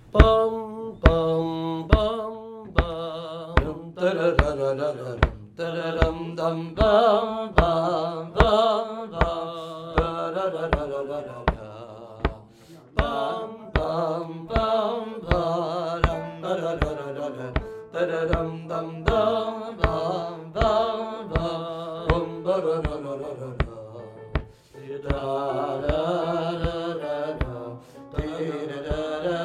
Bum bum bum bum da da da da da da da dum dum bum bum bum bum da da da da da da da bum bum bum ba dum da da da da da da dum dum dum bum bum bum ba da da da da da da da da da da da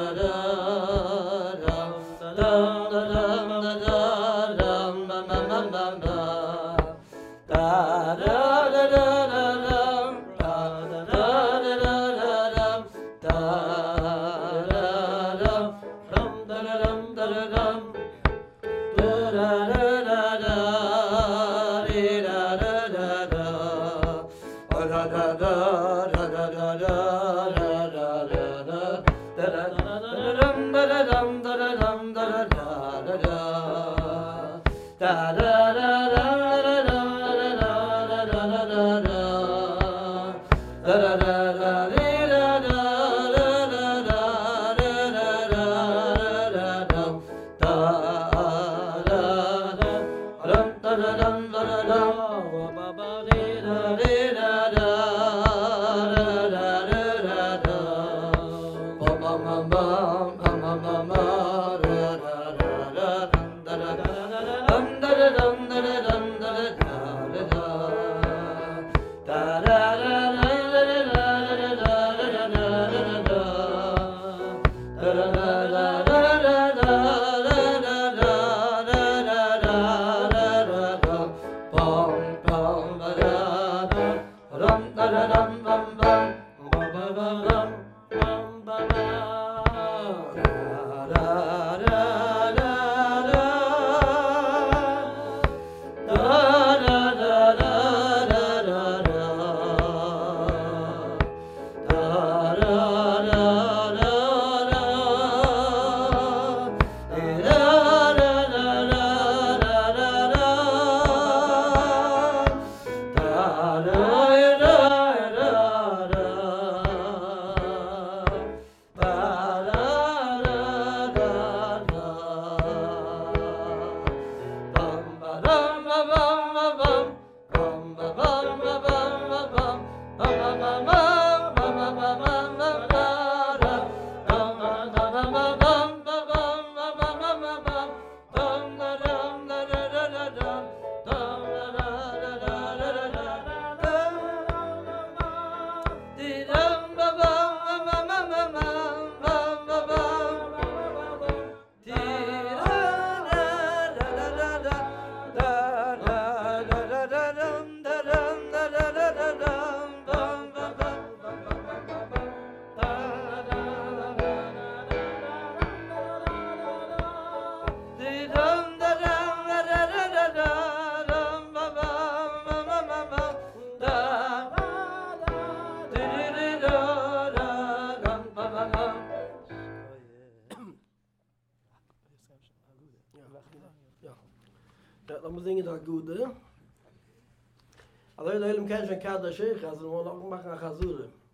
lass mal singen das Gute. Also, Leute, kennen schon Kader Sheikh, also wir wollen auch machen eine Chasure.